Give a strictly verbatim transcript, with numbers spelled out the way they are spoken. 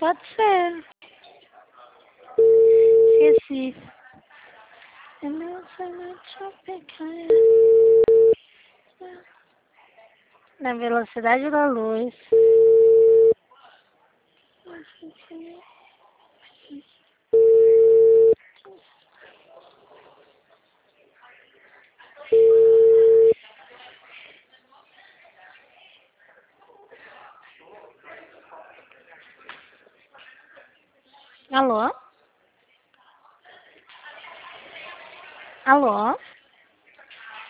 Pode ser. Esqueci. Na velocidade da luz. Alô? Alô?